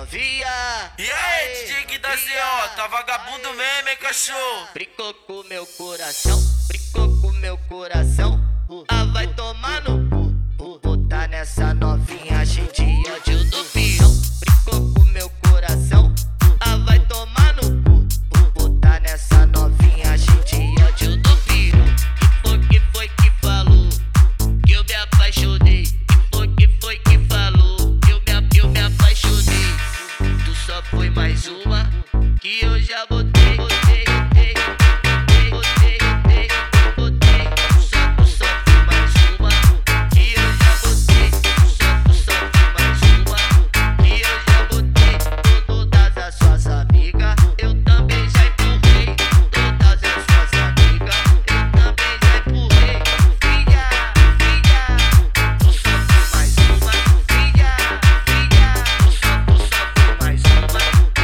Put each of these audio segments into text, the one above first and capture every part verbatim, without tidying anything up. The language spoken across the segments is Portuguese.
novinha. E aí, D J Gui da Z O, tá vagabundo mesmo, hein, cachorro? Brincou com meu coração, brincou com meu coração. Ah, vai tomar no cu, botar nessa novinha cheia de ódio do peão. Brincou com meu coração, ah, vai tomar no cu, botar nessa novinha cheia de ódio do peão. Que foi que foi que falou que eu me apaixonei? Que foi que foi que falou que eu me, eu me apaixonei? Tu só foi mais uma que eu já botei, botei, botei, botei, botei, botei, botei. Tu só, tu só foi mais uma que eu já botei. Tu só, tu só foi mais uma que eu já botei. Todas as suas amigas eu também já empurrei. Todas as suas amigas eu também já empurrei. Filha, filha, tu só foi mais uma. Filha, filha, tu só, tu só foi mais uma.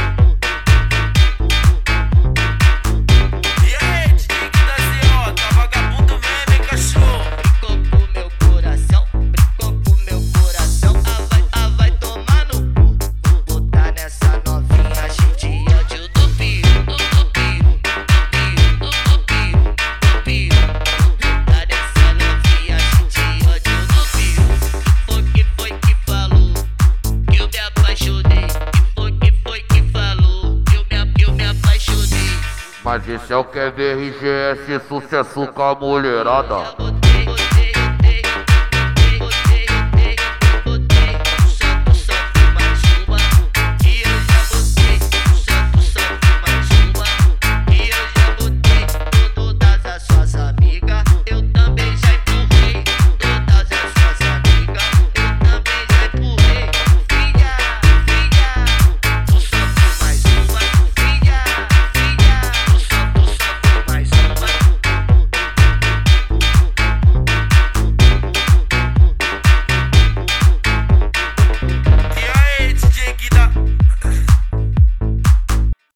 E aí, D J Gui da Z O, tá vagabundo mesmo, hein, cachorro? Brincou com meu coração, brincou com meu coração. Ah, vai, ah, vai tomar no cu, botar nessa novinha cheia de ódio do pio, do pio, do pio, do pio, do pio. Botar nessa novinha cheia de ódio do pio. Que foi que foi que falou que eu me apaixonei? Que foi que foi que falou que eu me, eu me apaixonei? Mas esse é o Q V R G S, sucesso com a mulherada.